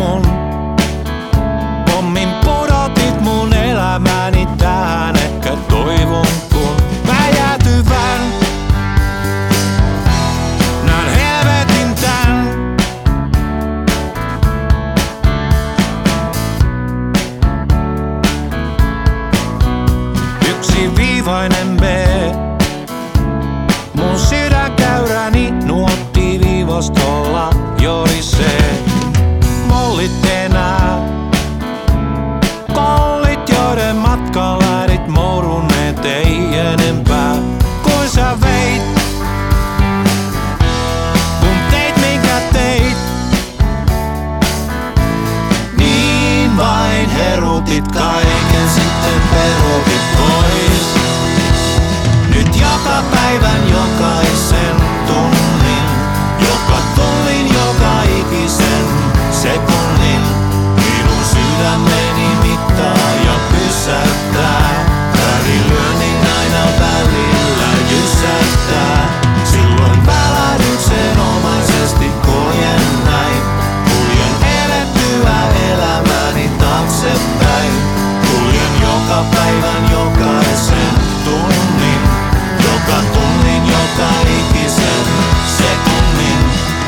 mun. Pommin pudotit mun elämäni tähän, ehkä toivon kun mä jäätyvän. Nään helvetin tän. Yksiviivainen B. Mun sydänkäyräni nuotti viivastolla jorisee. Mollit enää. Kollit, joiden matkalla äidit mouruneet ei enempää. Kuin sä veit, kun teit minkä teit. Niin vain herutit kaiken, sitten perutit pois. Nyt joka päivän, jokaisen tunnin, joka tullin, joka ikisen sekunnin. Minun sydämeni mittaa ja pysäyttää. Välilyönnin aina välillä jysäyttää. Silloin välähdyksenomaisesti kuljen näin. Kuljen elettyä elämäni taaksepäin. Kuljen joka päivän, jokaisen tunnin. Joka tunnin, joka ikisen sekunnin.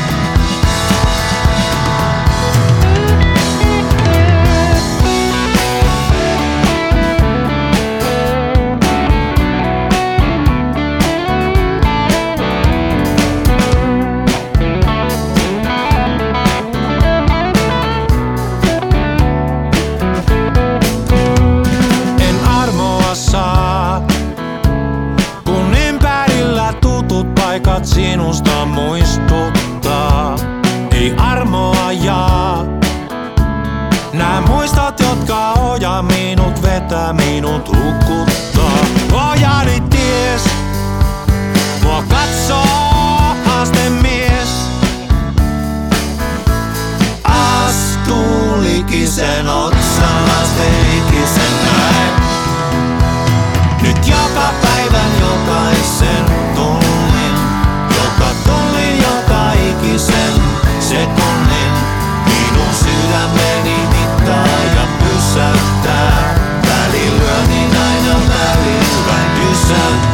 En armoa saa, kun ympärillä tutut paikat sinusta muistuttaa. Ei armoa jaa. Nää muistot, jotka ohjaa minut, vetää minut hukuttaa. Ohjaani ties, mua katsoo haastemies. Astuu likisen otsan, lasteikisen näin. Nyt joka päivän, jokaisen tunnin, joka tullin, joka ikisen sekunnin. Minun sydämeni mittaa ja pysäyttää. Välilyönnin aina välillä jysäyttää.